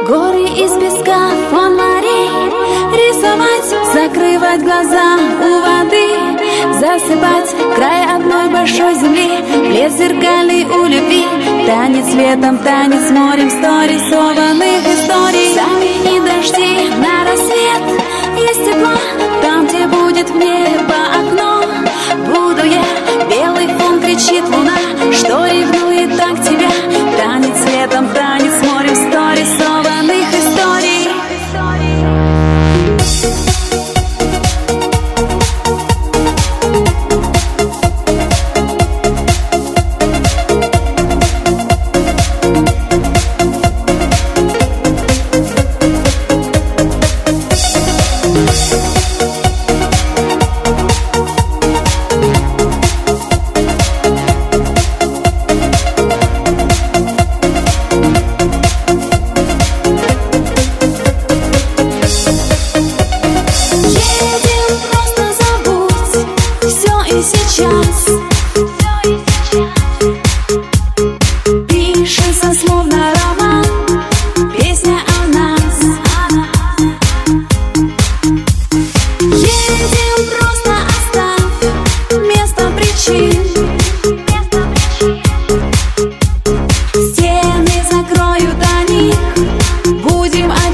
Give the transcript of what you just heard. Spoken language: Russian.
Горы из песка, фон морей, рисовать, закрывать глаза у воды, засыпать край одной большой земли, лес зеркалей у любви, танец летом, танец морем, сто рисованных историй. Замени дожди на рассвет, есть тепло, там, где будет в небо окно. Буду я, белый фон, кричит луна, что ревнует так тебя. Танец летом, танец морем, сто рисованных историй. Сейчас пишется словно роман, песня о нас. Едем, просто оставь место причин. Стены закроют о них, будем одни.